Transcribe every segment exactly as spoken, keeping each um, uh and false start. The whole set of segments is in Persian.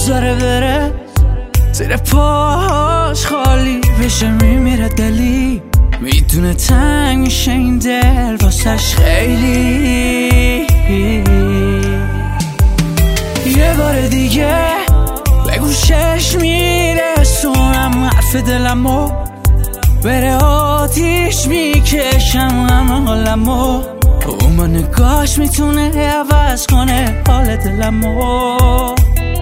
بذاره بره زیر پاهاش خالی بشه میمیره دلی میدونه تنگ میشه این دل واسش خیلی یه بار دیگه به گوشش میرسونم حرف دلمو بره آتیش میکشم همه حالمو اون با نگاش میتونه عوض کنه حال دلمو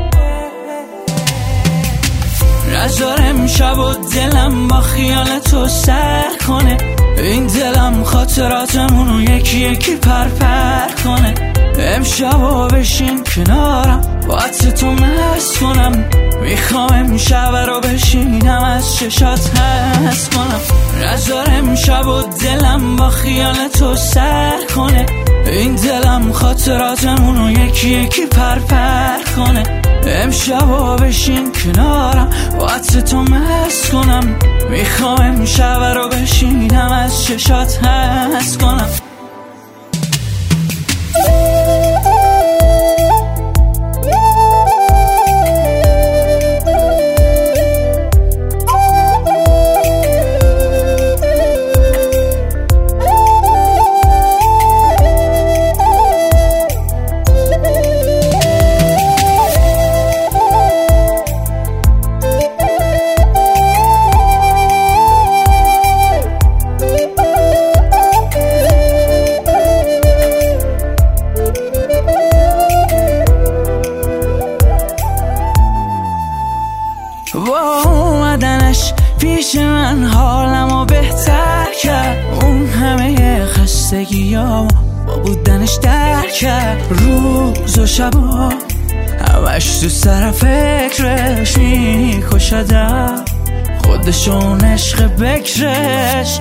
نذارم شب و دلم با خیال تو سر کنه این دلم خاطراتمونو یکی یکی پر پر کنه امشبا بشین کنارم وقت تو مست کنم میخوام امشب رو بشینم از چشات حس کنم نذارم شب و دلم با خیال تو سر کنه این دلم خاطراتمونو یکی یکی پر پر کنه امشبا بشین کنارم وقت تو مست کنم میخوام امشب رو بشینم از چشات حس کنم با اومدنش پیش من حالمو بهتر کرد اون همه خستگیامو با بودنش در کرد روز و شبا همش تو سر فکرش میکشدم خودشون عشق بکرش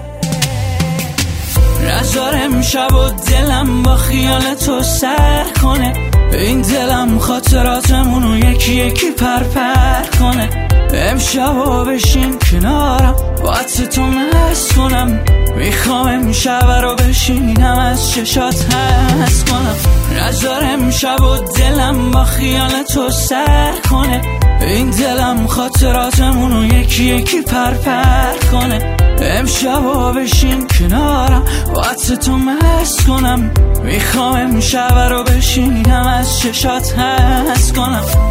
نذارم شب و دلم با خیال تو سر کنه این دلم خاطراتمونو یکی یکی پر پر کنه امشبا بشین کنارم وقت تو مست کنم میخوام امشب رو بشینم از چشات حس کنم نذارم شب و دلم با خیال تو سر کنه این دلم خاطراتمونو یکی یکی پر پر کنه امشبا بشین کنارم وقت تو مست کنم میخوام امشب رو بشینم از چشات حس کنم